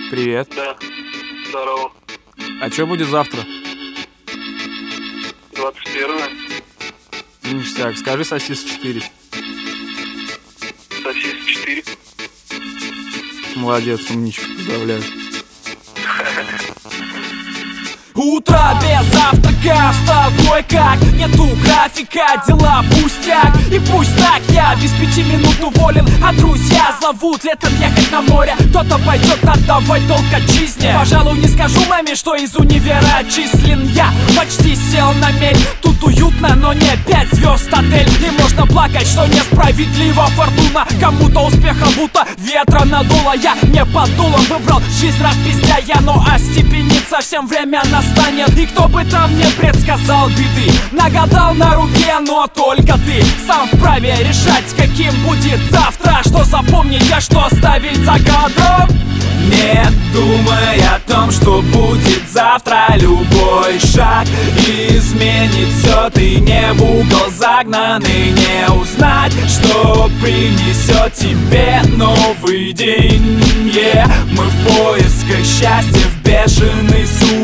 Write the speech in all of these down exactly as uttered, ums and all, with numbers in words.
Привет. Да, здорово. А что будет завтра? двадцать первое. Ништяк, скажи сосис четыре. Сосис четыре. Молодец, умничка, поздравляю. Утро без завтрака, с тобой как? Нету графика, дела пустяк. И пусть так, я без пяти минут уволен. А друзья зовут летом ехать на море. Кто-то пойдет отдавать долг отчизне. Пожалуй, не скажу маме, что из универа отчислен. Я почти сел на мель. Тут уютно, но не пять звезд отель. И можно плакать, что несправедливо фортуна. Кому-то успеха будто ветра надуло. Я не под дулом выбрал жизнь распиздяя. Но остепениться всем время настанет. И кто бы там не предсказал беды, нагадал на руке, но только ты сам вправе решать, каким будет завтра. Что запомнить, а что оставить за кадром. Не думай о том, что будет завтра. Любой шаг изменит все. Ты не в угол загнан и не узнать, что принесет тебе новый день. Yeah. Мы в поисках счастья в бешеной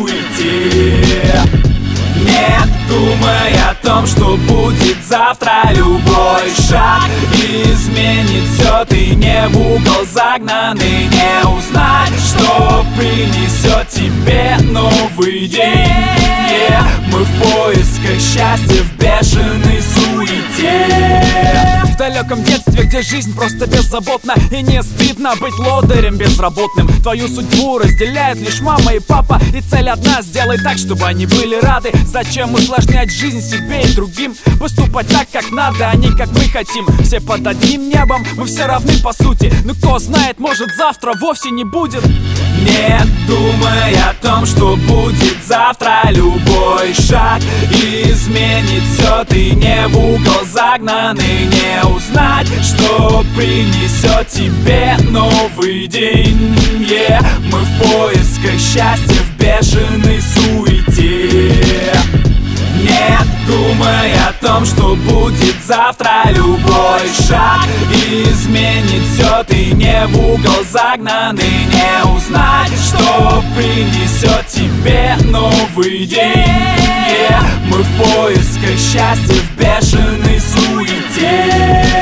суете. Не думай о том, что будет завтра. Любой шаг изменит все. Ты не в угол загнан и не узнать, что принесет тебе новый день. Yeah. Мы в поисках счастья в бешеной суете. В далеком детстве, где жизнь просто беззаботна, и не стыдно быть лодырем безработным. Твою судьбу разделяют лишь мама и папа, и цель одна — сделай так, чтобы они были рады. Зачем усложнять жизнь себе и другим? Поступать так, как надо, а не как мы хотим. Все под одним небом, мы все равны по сути. Но кто знает, может завтра вовсе не будет. Не думай о том, что будет завтра. Любой шаг изменит все. Ты не в угол загнан и не узнать, что принесет тебе новый день. Yeah. Мы в поисках счастья в бешеной суете. Не думай о том, что будет завтра. Любой шаг изменит все. Ты не в угол загнан и не узнать, что принесет тебе новый день. Yeah. Мы в поисках счастья в бешеной суете.